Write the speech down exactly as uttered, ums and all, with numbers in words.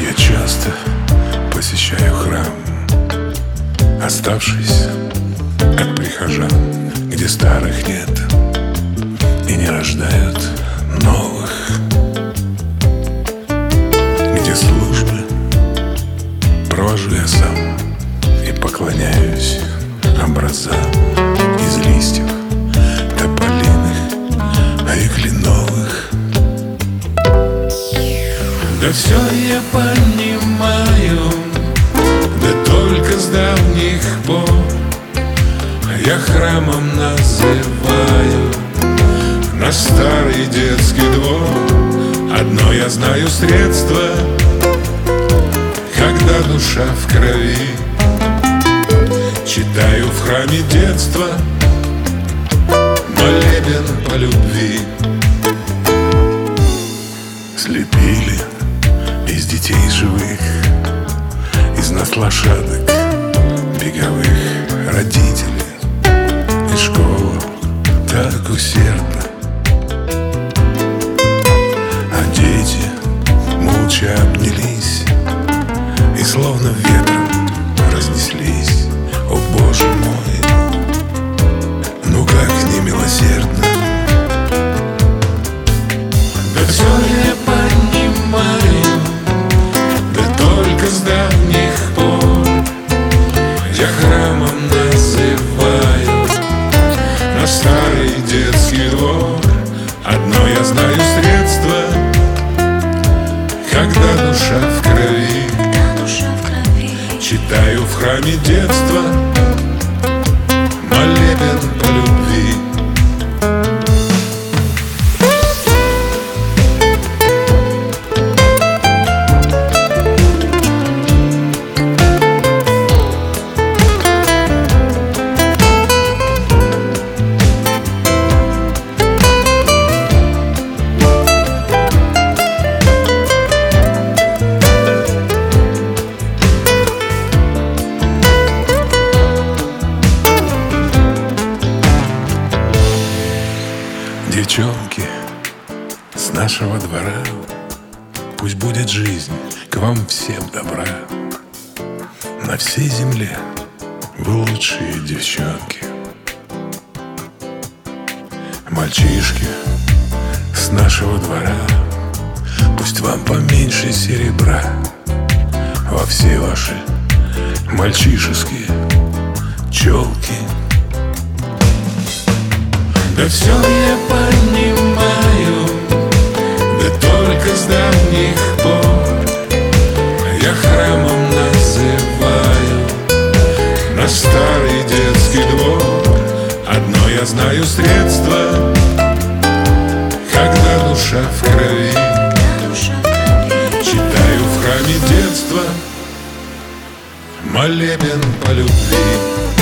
Я часто посещаю храм, оставшись от прихожан, где старых нет и не рождают новых, где службы провожу я сам и поклоняюсь образам из листьев тополиных, а и кленовых. Да все я понимаю, да только с давних пор я храмом называю наш старый детский двор. Одно я знаю средство, когда душа в крови, читаю в храме детства молебен по любви. Слепили из детей живых, из нас лошадок беговых, родители и школу так усердно, а дети молча обнялись и словно ветром разнеслись. О, Боже мой, ну как немилосердно. Да все я понимаю, да только с давних пор я храмом называю наш старый детский двор. Одно я знаю средство, когда душа в крови, читаю в храме детства молебен по любви. Девчонки с нашего двора, пусть будет жизнь к вам всем добра. На всей земле вы лучшие девчонки. Мальчишки с нашего двора, пусть вам поменьше серебра во все ваши мальчишеские челки. Да все я понимаю, да только с давних пор я храмом называю наш старый детский двор. Одно я знаю средство, когда душа в крови, читаю в храме детства молебен по любви.